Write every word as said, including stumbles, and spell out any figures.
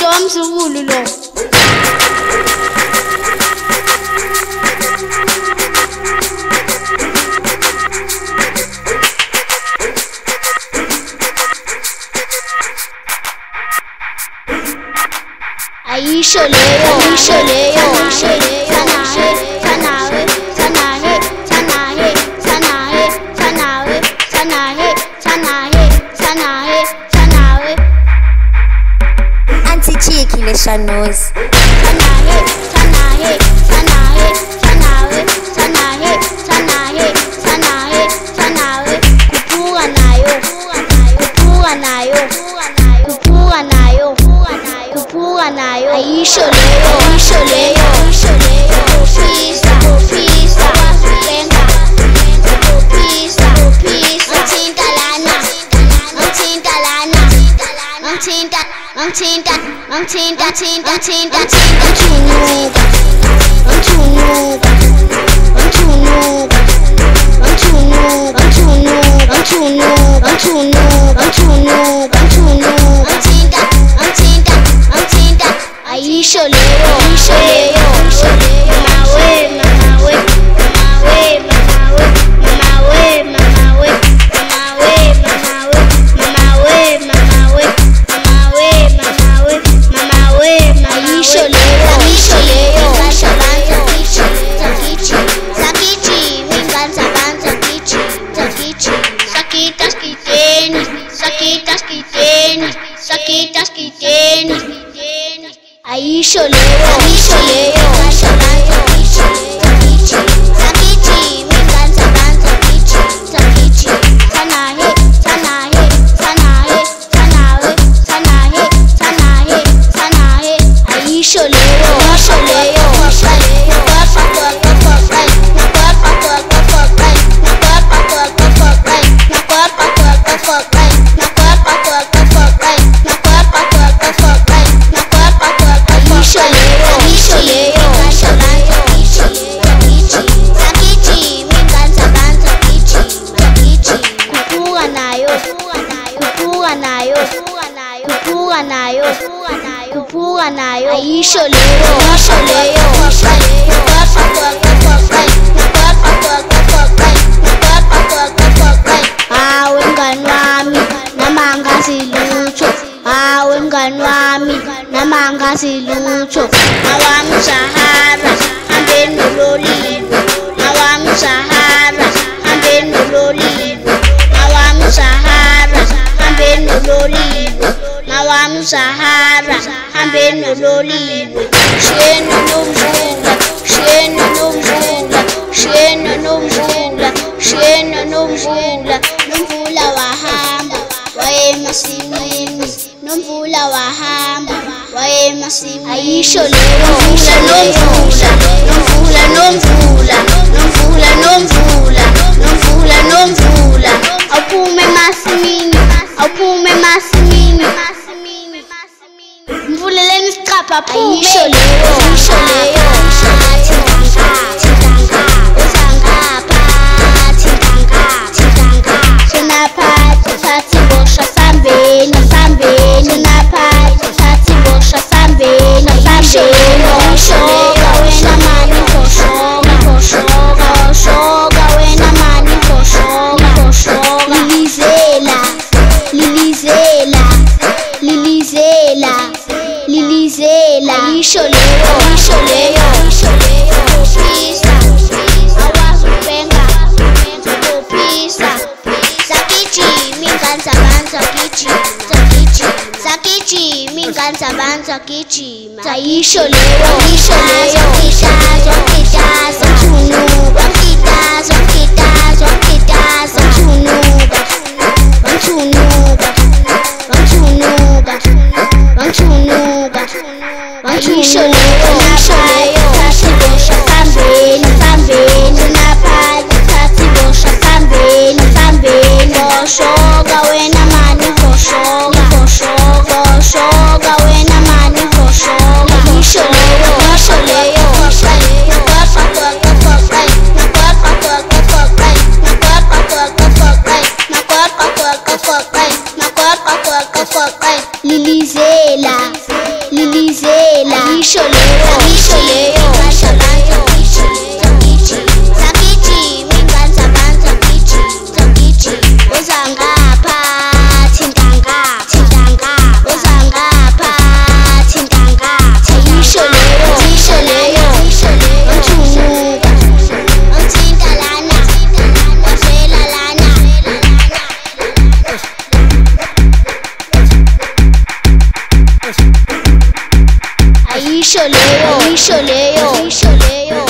wamzukulu lo. Ayisho leyo, ayisho leyo, ayisho leyo. Tanahe, tanahe, tanahe, tanahe, tanahe, tanahe, tanahe, tanahe, tanahe. Auntie Cheeky le Shanos. Tanahe, tanahe, tanahe, tanahe, tanahe, tanahe, tanahe, tanahe. Kupuka nayo, kupuka nayo, kupuka nayo, kupuka nayo. Ayisho leyo, ayisho leyo, ayisho leyo. Pisa, pisa, venga, pisa, pisa. Antinta lana, antinta lana, antinta, antinta, antinta, antinta, antinta, antinta. Antunuka, antunuka, antunuka, antunuka, antunuka, antunuka, antunuka, antunuka. Antinta, antinta, antinta. Ayisho leyo, ayisho leyo, ayisho leyo. Mamawe, mamawe, mamawe, mamawe, mamawe, mamawe, mamawe, mamawe, mamawe, mamawe, mamawe, mamawe, mamawe. Ayisho leyo, ayisho leyo. Zabanza kichi, zakichi, zakichi. Minganza banza kichi, zakichi. Sakitas kiteni, sakitas kiteni, sakitas kiteni. Ayisho leyo, ayisho leyo. Zabanza kichi, zakichi, zakichi. Minganza banza kichi, zakichi. Tanahe, tanahe, tanahe, tanahe, tanahe, tanahe, tanahe. Ayisho leyo, ayisho leyo, ayisho leyo. Kupuka nayo, ayisho leyo, ayisho leyo, ayisho leyo. Awe mngani wami, namanga silutho. Awe mngani wami, namanga silutho. Awami Sahara, hambeni nololiwe. Awami Sahara, hambeni nololiwe. Awami Sahara, hambeni nololiwe. Awami Sahara, hambeni nololiwe. Shiyeni nomvula, shiyeni nomvula, shiyeni nomvula, shiyeni nomvula. Nomvula wahamba, waye masimini. Nomvula wahamba, waye masimini. Ayisho leyo, ayisho leyo. Nomvula, nomvula, nomvula, nomvula, nomvula, nomvula. Awuphume masimini, awuphume masimini. Mvuleleni isiqapha phume. Ayisho leyo, ayisho leyo. Ayisho leyo, ayisho leyo, ayisho leyo. Pisa, awazi venga, pisa. Zakichi, minganza banza kichi, zakichi, zakichi. Minganza banza kichi. Ayisho leyo, ayisho leyo. Kita, kita, antunuka, kita, kita, kita, antunuka, antunuka, antunuka, antunuka. Ayisho leyo, ayisho leyo. Tatibosha pambeni, pambeni. Naphaya tatibosha pambeni, pambeni. Ngoshoka wena mani, ngoshoka, ngoshoka, ngoshoka wena mani, ngoshoka. Ayisho leyo, ayisho leyo, ayisho leyo. Lilizela, wela ngisho leyo ngisho leyo ngisho leyo Zogiji Zogiji mingane zabantu Zogiji Zogiji uzangapha thinta ngapha thinta ngapha uzangapha thinta ngapha ngisho leyo ngisho leyo ngisho leyo ngithunguka ngithinta lana wafela lana ayisho leyo ayisho leyo ayisho leyo